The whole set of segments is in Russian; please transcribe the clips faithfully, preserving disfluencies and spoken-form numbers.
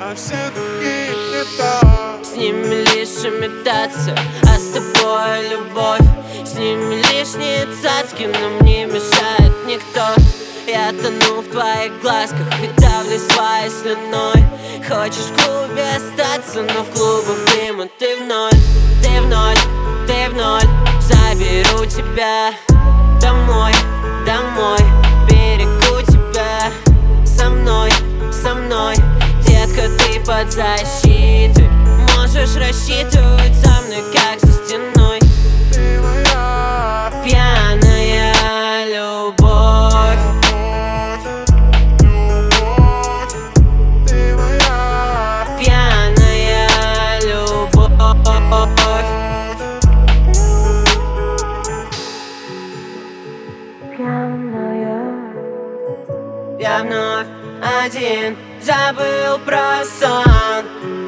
моя, все другие не так. С ними лишь имитация, а с тобой любовь. С ними лишние цацки, но мне мешает никто. Я тону в твоих глазках и давлю своей слюной. Хочешь в клубе остаться, но в клубах дыма ты в ноль. Ты в ноль, ты в ноль. Заберу тебя домой, домой. Берегу тебя со мной, со мной. Детка, ты под защитой. Можешь рассчитывать со мной, как за стеной. Ты моя пьяная любовь. любовь, ты моя Пьяная любовь. Пьяная. Я вновь один забыл про сон.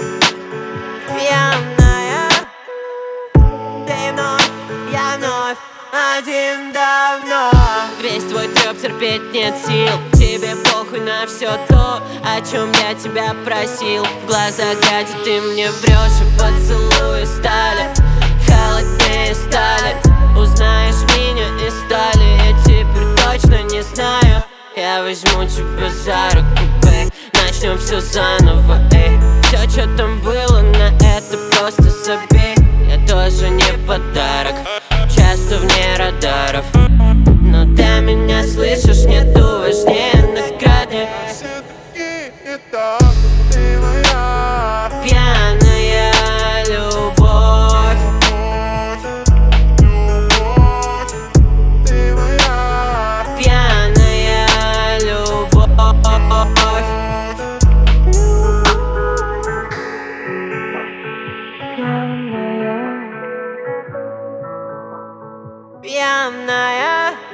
Пьяная. Ты вновь, я вновь один давно. Весь твой трёп терпеть нет сил. Тебе похуй на все то, о чем я тебя просил. В глаза глядя ты мне врешь, и поцелуи стали холоднее стали. Узнаешь меня из стали, я теперь точно не знаю. Я возьму тебя за руку, бэй, начнем все заново, эй. Все, что там было, на это просто забей. Я тоже не подарок, часто вне радаров. Но ты меня слышишь, нету важнее награды. все другие не так. Ты моя Пьяная любовь. любовь, ты моя Пьяная любовь. Пьяная. Пьяная.